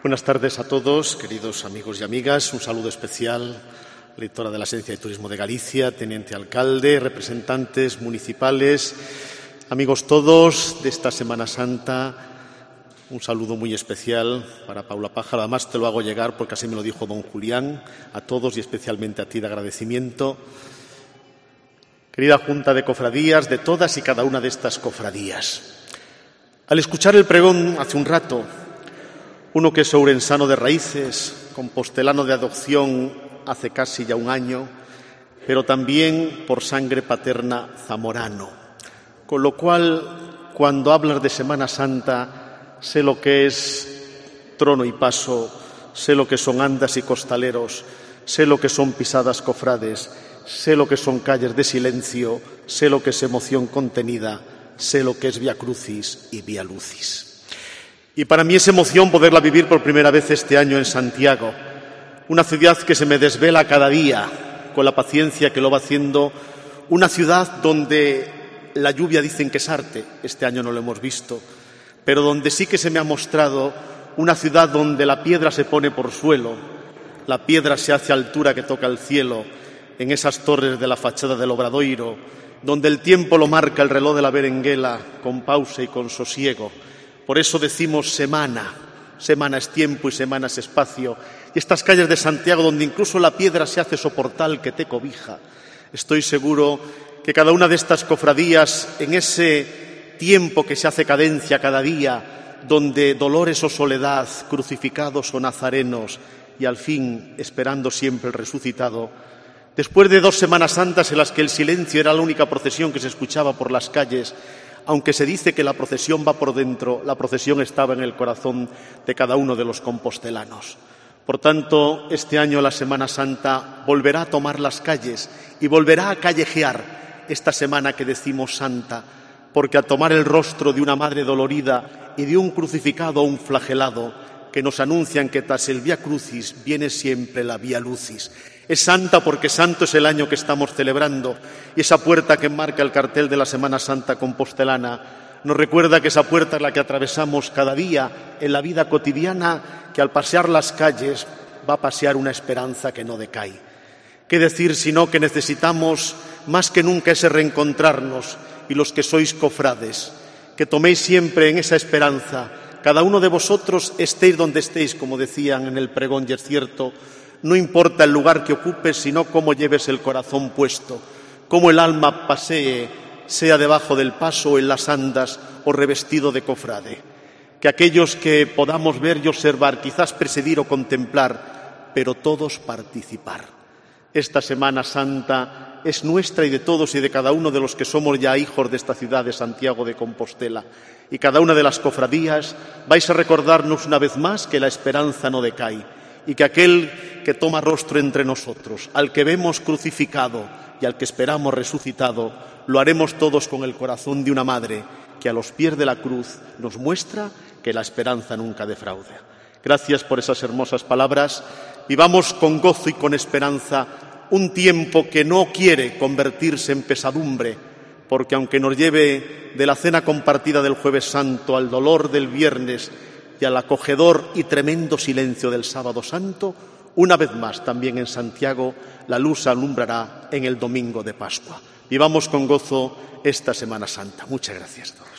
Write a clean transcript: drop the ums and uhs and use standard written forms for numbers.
Buenas tardes a todos, queridos amigos y amigas. Un saludo especial, directora de la Agencia de Turismo de Galicia, teniente alcalde, representantes municipales, amigos todos de esta Semana Santa. Un saludo muy especial para Paula Pájaro. Además, te lo hago llegar porque así me lo dijo don Julián. A todos y especialmente a ti de agradecimiento. Querida Junta de Cofradías, de todas y cada una de estas cofradías. Al escuchar el pregón hace un rato, uno que es ourensano de raíces, compostelano de adopción hace casi ya un año, pero también por sangre paterna zamorano. Con lo cual, cuando hablas de Semana Santa, sé lo que es trono y paso, sé lo que son andas y costaleros, sé lo que son pisadas cofrades, sé lo que son calles de silencio, sé lo que es emoción contenida, sé lo que es Vía Crucis y Vía Lucis. Y para mí es emoción poderla vivir por primera vez este año en Santiago, una ciudad que se me desvela cada día con la paciencia que lo va haciendo, una ciudad donde la lluvia dicen que es arte, este año no lo hemos visto, pero donde sí que se me ha mostrado una ciudad donde la piedra se pone por suelo, la piedra se hace a altura que toca el cielo, en esas torres de la fachada del Obradoiro, donde el tiempo lo marca el reloj de la berenguela con pausa y con sosiego. Por eso decimos semana. Semana es tiempo y semana es espacio. Y estas calles de Santiago, donde incluso la piedra se hace soportal que te cobija, estoy seguro que cada una de estas cofradías, en ese tiempo que se hace cadencia cada día, donde dolores o soledad, crucificados o nazarenos, y al fin esperando siempre el resucitado, después de 2 Semanas Santas en las que el silencio era la única procesión que se escuchaba por las calles, aunque se dice que la procesión va por dentro, la procesión estaba en el corazón de cada uno de los compostelanos. Por tanto, este año la Semana Santa volverá a tomar las calles y volverá a callejear esta semana que decimos santa, porque al tomar el rostro de una madre dolorida y de un crucificado o un flagelado, que nos anuncian que tras el Vía Crucis viene siempre la Vía Lucis. Es santa porque santo es el año que estamos celebrando y esa puerta que marca el cartel de la Semana Santa compostelana nos recuerda que esa puerta es la que atravesamos cada día en la vida cotidiana, que al pasear las calles va a pasear una esperanza que no decae. ¿Qué decir sino que necesitamos más que nunca ese reencontrarnos y los que sois cofrades, que toméis siempre en esa esperanza? Cada uno de vosotros estéis donde estéis, como decían en el pregón, y es cierto, no importa el lugar que ocupes, sino cómo lleves el corazón puesto, cómo el alma pasee, sea debajo del paso o en las andas o revestido de cofrade. Que aquellos que podamos ver y observar, quizás presidir o contemplar, pero todos participar. Esta Semana Santa es nuestra y de todos y de cada uno de los que somos ya hijos de esta ciudad de Santiago de Compostela. Y cada una de las cofradías vais a recordarnos una vez más que la esperanza no decae y que aquel que toma rostro entre nosotros, al que vemos crucificado y al que esperamos resucitado, lo haremos todos con el corazón de una madre que a los pies de la cruz nos muestra que la esperanza nunca defrauda. Gracias por esas hermosas palabras. Vivamos con gozo y con esperanza un tiempo que no quiere convertirse en pesadumbre, porque aunque nos lleve de la cena compartida del Jueves Santo al dolor del viernes y al acogedor y tremendo silencio del Sábado Santo, una vez más también en Santiago la luz alumbrará en el domingo de Pascua. Vivamos con gozo esta Semana Santa. Muchas gracias.